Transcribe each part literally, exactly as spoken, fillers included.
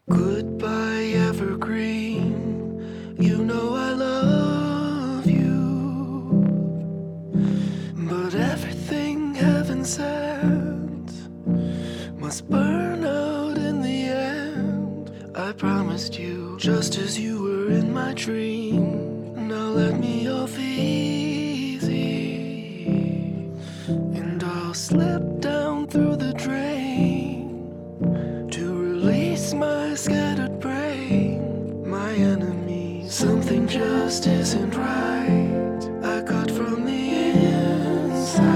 Goodbye, evergreen. You know I love you, but everything heaven sends must burn out in the end. I promised you, just as you were in my dream. Now let me off easy, and I'll slip down through the drain to release my scattered brain. My enemy, something just isn't right. I cut from the inside.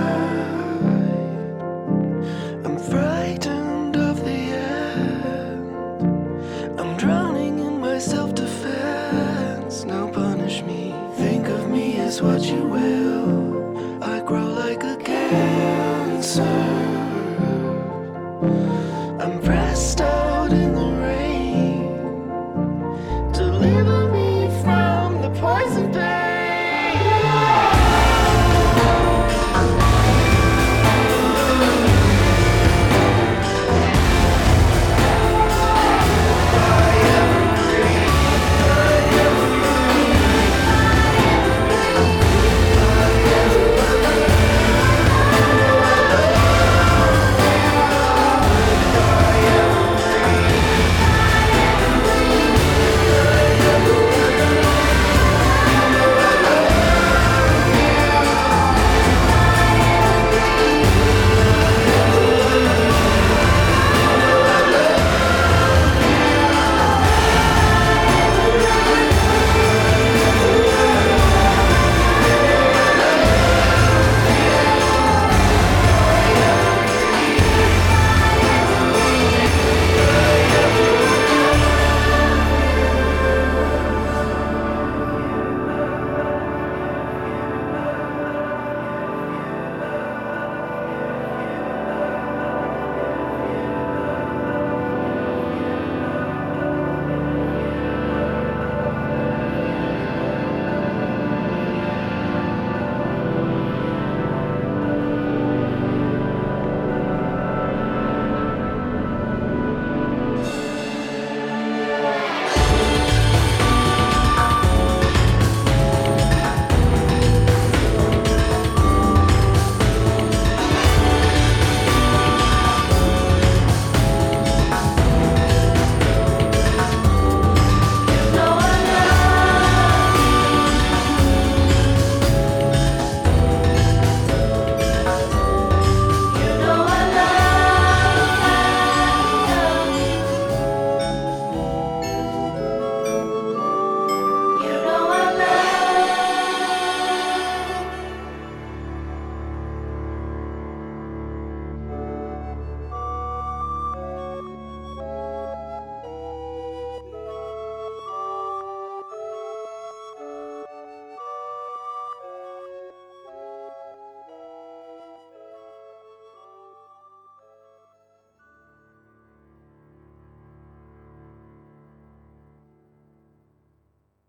I'm frightened of the end. I'm drowning in my self-defense. Now punish me, think of me as what you will. I grow like a cancer.